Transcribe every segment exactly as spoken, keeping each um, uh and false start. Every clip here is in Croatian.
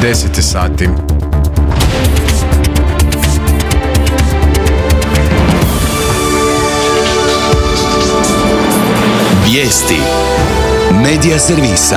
deset sati. Vijesti Medija servisa.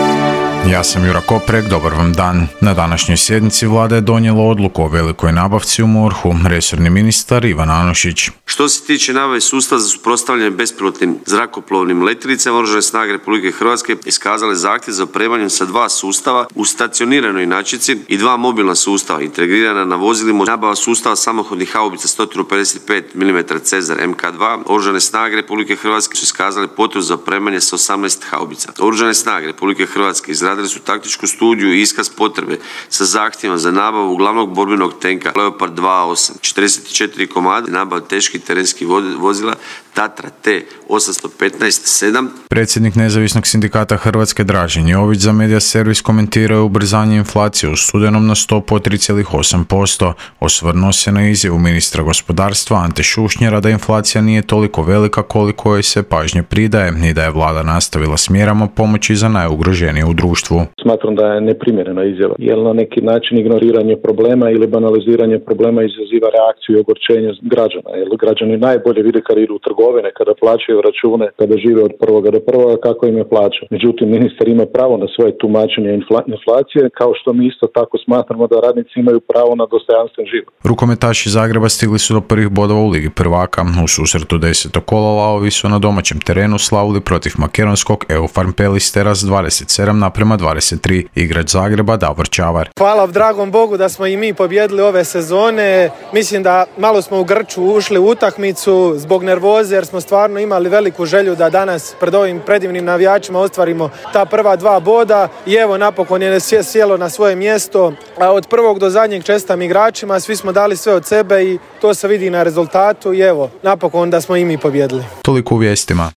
Ja sam Jura Koprek, dobar vam dan. Na današnjoj sjednici vlada je donijela odluku o velikoj nabavci u MORH-u, resorni ministar Ivan Anušić. Što se tiče nabave sustava za suprotstavljanje bespilotnim zrakoplovnim letjelicama, Oružane snage Republike Hrvatske iskazale zahtjev za opremanjem sa dva sustava u stacioniranoj inačici i dva mobilna sustava integrirana na vozilima. Nabava sustava samohodnih haubica sto pedeset pet milimetara Cezar M K dva. Oružane snage Republike Hrvatske su iskazale potrebu za opremanje sa osamnaest haubica. Oružane snage Republike Hrvatske izradili su taktičku studiju i iskaz potrebe sa zahtjevom za nabavu glavnog borbenog tenka Leopard dva A osam, četrdeset četiri komada, nabavu teških terenskih vozila Tatra T osam petnaest sedam. Predsjednik nezavisnog sindikata Hrvatske Dražen Jović za Medija servis komentirao je ubrzanje inflacije u studenom na stopu od tri zarez osam posto. Osvrnuo se na izjavu ministra gospodarstva Ante Šušnjera da inflacija nije toliko velika koliko joj se pažnje pridaje i da je vlada nastavila s mjerama pomoći za najugroženije u društvu. Smatram da je neprimjerena izjava, jer na neki način ignoriranje problema ili banaliziranje problema izaziva reakciju i ogorčenje građana, jer građani najbolje vide kada idu u trgovine, kada plaćaju račune, kada žive od prvoga do prvoga kako im je plaća. Međutim, ministar ima pravo na svoje tumačenje inflacije, kao što mi isto tako smatramo da radnici imaju pravo na dostojanstven život. Rukometaši Zagreba stigli su do prvih bodova u Ligi prvaka. U susretu desetog kola lavovi su na domaćem terenu slavili protiv makedonskog Eufarm Pelistera s dvadeset sedam naprema dvadeset tri. Igrač Zagreba Davor Čavar. Hvala dragom Bogu da smo i mi pobjedili ove sezone. Mislim da malo smo u grču ušli u utakmicu zbog nervoze, jer smo stvarno imali veliku želju da danas pred ovim predivnim navijačima ostvarimo ta prva dva boda i evo napokon je sjelo na svoje mjesto. A od prvog do zadnjeg čestitam igračima, svi smo dali sve od sebe i to se vidi na rezultatu i evo napokon da smo i mi pobjedili. Toliko u vijestima.